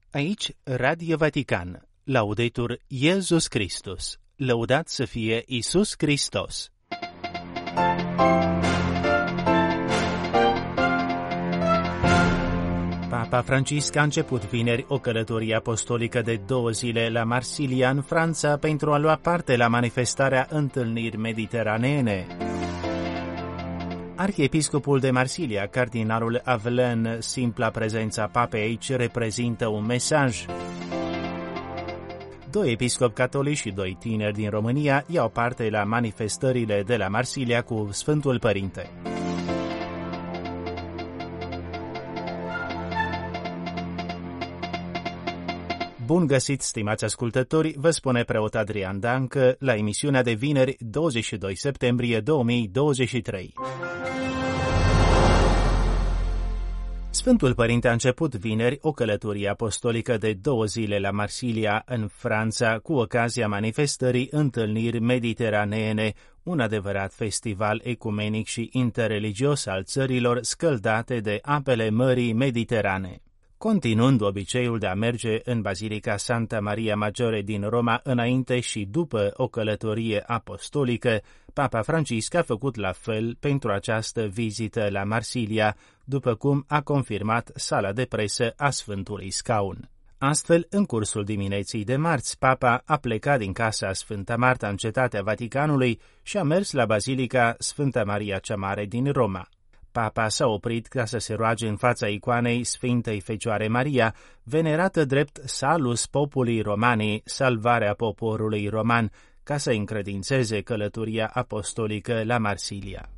Aici, Radio Vatican, Laudetur Iesus Christus, lăudat să fie Iisus Hristos. Papa Francisc a început vineri o călătorie apostolică de 2 zile la Marsilia, în Franța, pentru a lua parte la manifestarea Întâlniri Mediteraneene. Arhiepiscopul de Marsilia, cardinalul Avelen, simpla prezența papei aici reprezintă un mesaj. 2 episcopi catolici și 2 tineri din România iau parte la manifestările de la Marsilia cu Sfântul Părinte. Bun găsit, stimați ascultători, vă spune preot Adrian Dancă la emisiunea de vineri 22 septembrie 2023. Sfântul Părinte a început vineri o călătorie apostolică de 2 zile la Marsilia, în Franța, cu ocazia manifestării Întâlniri Mediteraneene, un adevărat festival ecumenic și interreligios al țărilor scăldate de apele Mării Mediterane. Continuând obiceiul de a merge în Bazilica Santa Maria Maggiore din Roma înainte și după o călătorie apostolică, Papa Francisc a făcut la fel pentru această vizită la Marsilia, după cum a confirmat sala de presă a Sfântului Scaun. Astfel, în cursul dimineții de marți, Papa a plecat din casa Sfânta Marta în cetatea Vaticanului și a mers la Bazilica Sfânta Maria cea Mare din Roma. Papa s-a oprit ca să se roage în fața icoanei Sfintei Fecioare Maria, venerată drept Salus Populi Romani, salvarea poporului roman, ca să încredințeze călătoria apostolică la Marsilia.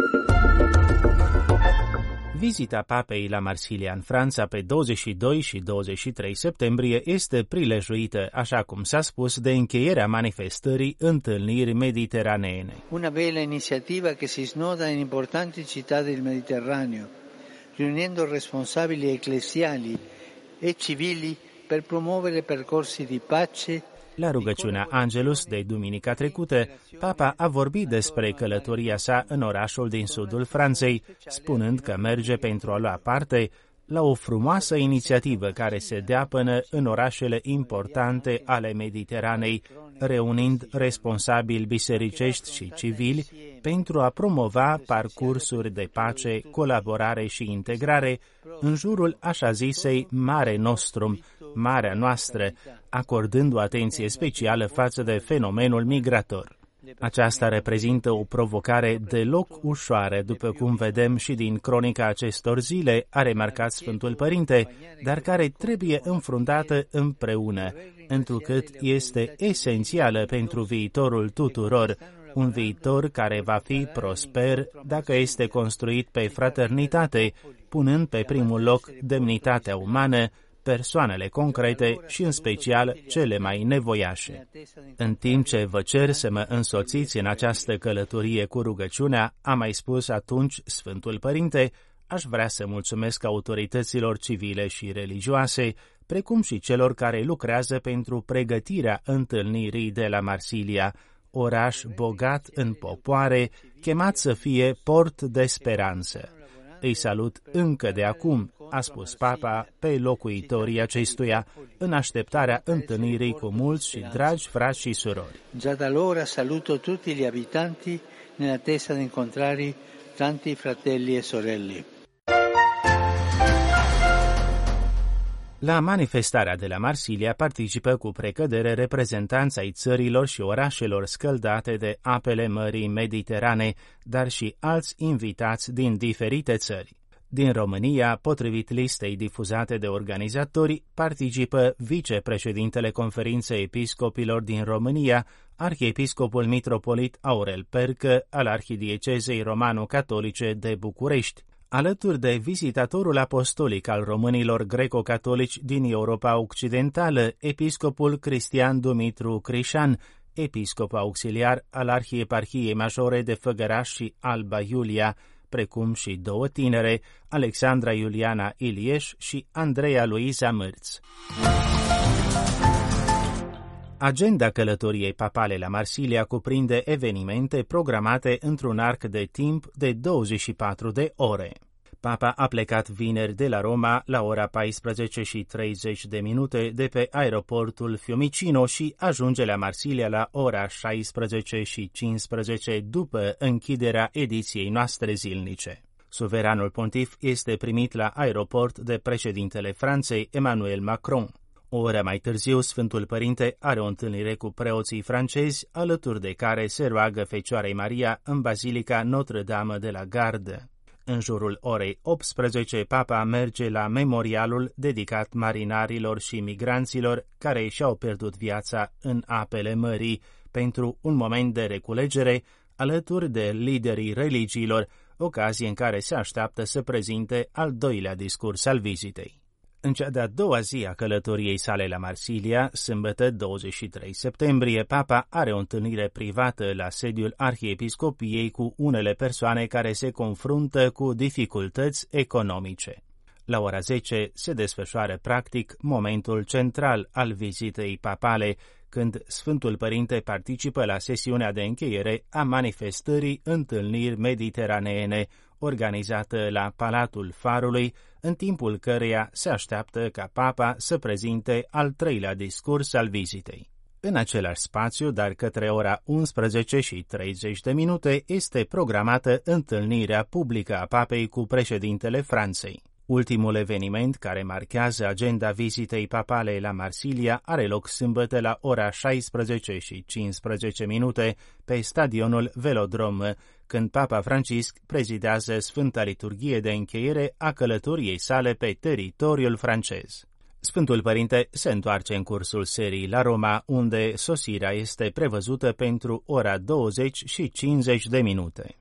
Vizita papei la Marsilia în Franța pe 22 și 23 septembrie este prilejuită, așa cum s-a spus, de încheierea manifestării Întâlniri Mediteraneene. Una bella iniziativa che si snoda in importanti città del Mediterraneo, riunendo responsabili ecclesiali e civili per promuovere percorsi di pace. La rugăciunea Angelus de duminica trecută, Papa a vorbit despre călătoria sa în orașul din sudul Franței, spunând că merge pentru a lua parte la o frumoasă inițiativă care se dea până în orașele importante ale Mediteranei, reunind responsabili bisericești și civili pentru a promova parcursuri de pace, colaborare și integrare în jurul așa zisei Mare Nostrum, Marea noastră, acordând o atenție specială față de fenomenul migrator. Aceasta reprezintă o provocare deloc ușoară, după cum vedem și din cronica acestor zile, a remarcat Sfântul Părinte, dar care trebuie înfruntată împreună, întrucât este esențială pentru viitorul tuturor, un viitor care va fi prosper dacă este construit pe fraternitate, punând pe primul loc demnitatea umană, persoanele concrete și în special cele mai nevoiașe. În timp ce vă cer să mă însoțiți în această călătorie cu rugăciunea, a mai spus atunci Sfântul Părinte, aș vrea să mulțumesc autorităților civile și religioase, precum și celor care lucrează pentru pregătirea întâlnirii de la Marsilia, oraș bogat în popoare, chemat să fie port de speranță. Îi salut încă de acum, a spus Papa, pe locuitorii acestuia, în așteptarea întâlnirii cu mulți și dragi frați și surori. Già da allora saluto tutti gli abitanti nell'attesa di incontrare tanti fratelli e sorelle. La manifestarea de la Marsilia participă cu precădere reprezentanți ai țărilor și orașelor scăldate de apele Mării Mediterane, dar și alți invitați din diferite țări. Din România, potrivit listei difuzate de organizatori, participă vicepreședintele Conferinței Episcopilor din România, arhiepiscopul mitropolit Aurel Percă al Arhidiecezei Romano-Catolice de București, alături de vizitatorul apostolic al românilor greco-catolici din Europa Occidentală, episcopul Cristian Dumitru Crișan, episcop auxiliar al Arhieparhiei Majore de Făgăraș și Alba Iulia, precum și 2 tinere, Alexandra Iuliana Ilieș și Andreea Luiza Mârț. Agenda călătoriei papale la Marsilia cuprinde evenimente programate într-un arc de timp de 24 de ore. Papa a plecat vineri de la Roma la ora 14:30 de pe aeroportul Fiumicino și ajunge la Marsilia la ora 16:15 după închiderea ediției noastre zilnice. Suveranul pontif este primit la aeroport de președintele Franței, Emmanuel Macron. O oră mai târziu, Sfântul Părinte are o întâlnire cu preoții francezi, alături de care se roagă Fecioarei Maria în Bazilica Notre-Dame de la Garde. În jurul orei 18, Papa merge la memorialul dedicat marinarilor și migranților care și-au pierdut viața în apele mării pentru un moment de reculegere alături de liderii religiilor, ocazie în care se așteaptă să prezinte al doilea discurs al vizitei. În cea de-a doua zi a călătoriei sale la Marsilia, sâmbătă 23 septembrie, Papa are o întâlnire privată la sediul Arhiepiscopiei cu unele persoane care se confruntă cu dificultăți economice. La ora 10 se desfășoară practic momentul central al vizitei papale, când Sfântul Părinte participă la sesiunea de încheiere a manifestării Întâlniri Mediteraneene, organizată la Palatul Farului, în timpul căreia se așteaptă ca Papa să prezinte al treilea discurs al vizitei. În același spațiu, dar către ora 11:30, este programată întâlnirea publică a Papei cu președintele Franței. Ultimul eveniment care marchează agenda vizitei papale la Marsilia are loc sâmbătă la ora 16:15 pe stadionul Velodrom, când Papa Francisc prezidează Sfânta Liturghie de încheiere a călătoriei sale pe teritoriul francez. Sfântul Părinte se întoarce în cursul serii la Roma, unde sosirea este prevăzută pentru ora 20:50.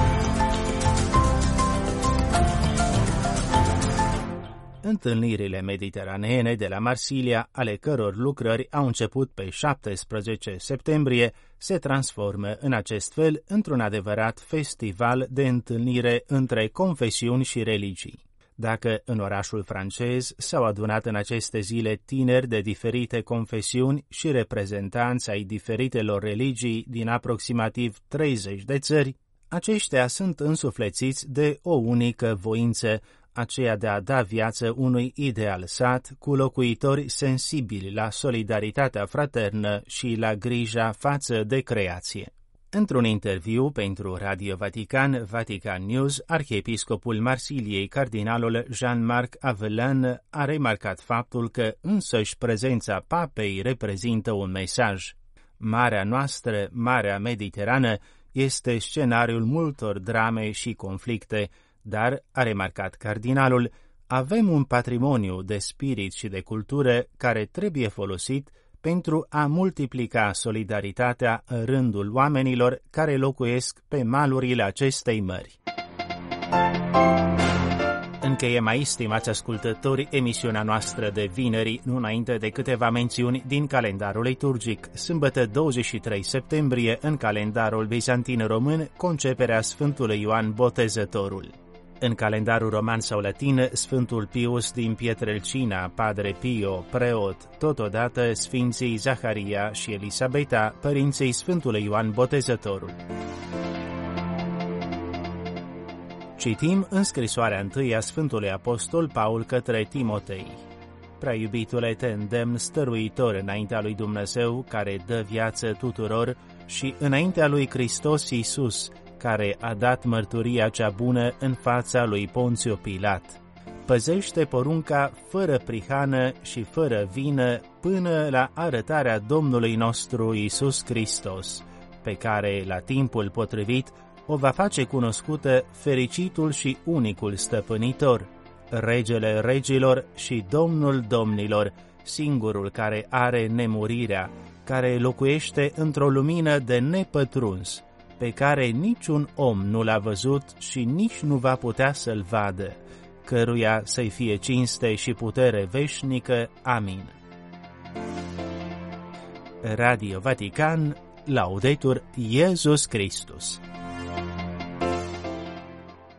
Întâlnirile mediteraneene de la Marsilia, ale căror lucrări au început pe 17 septembrie, se transformă în acest fel într-un adevărat festival de întâlnire între confesiuni și religii. Dacă în orașul francez s-au adunat în aceste zile tineri de diferite confesiuni și reprezentanți ai diferitelor religii din aproximativ 30 de țări, aceștia sunt însuflețiți de o unică voință, aceea de a da viață unui ideal sat cu locuitori sensibili la solidaritatea fraternă și la grija față de creație. Într-un interviu pentru Radio Vatican, Vatican News, arhiepiscopul Marsiliei, cardinalul Jean-Marc Avelan, a remarcat faptul că însăși prezența papei reprezintă un mesaj. Marea noastră, Marea Mediterană, este scenariul multor drame și conflicte, dar, a remarcat cardinalul, avem un patrimoniu de spirit și de cultură care trebuie folosit pentru a multiplica solidaritatea în rândul oamenilor care locuiesc pe malurile acestei mări. Încheiem aici, stimați ascultători, emisiunea noastră de vineri, nu înainte de câteva mențiuni din calendarul liturgic. Sâmbătă 23 septembrie, în calendarul bizantin român, conceperea Sfântului Ioan Botezătorul. În calendarul roman sau latin, Sfântul Pius din Pietrelcina, Padre Pio, preot, totodată Sfinții Zaharia și Elisabeta, părinții Sfântului Ioan Botezătorul. Citim în scrisoarea întâi a Sfântului Apostol Paul către Timotei. Prea iubitule, te îndemn stăruitor înaintea lui Dumnezeu, care dă viață tuturor, și înaintea lui Hristos Iisus, care a dat mărturia cea bună în fața lui Ponțiu Pilat. Păzește porunca fără prihană și fără vină până la arătarea Domnului nostru Iisus Hristos, pe care, la timpul potrivit, o va face cunoscută fericitul și unicul stăpânitor, Regele regilor și Domnul domnilor, singurul care are nemurirea, care locuiește într-o lumină de nepătruns, pe care niciun om nu l-a văzut și nici nu va putea să-l vadă, căruia să-i fie cinste și putere veșnică. Amin. Radio Vatican, Laudetur Iesus Christus.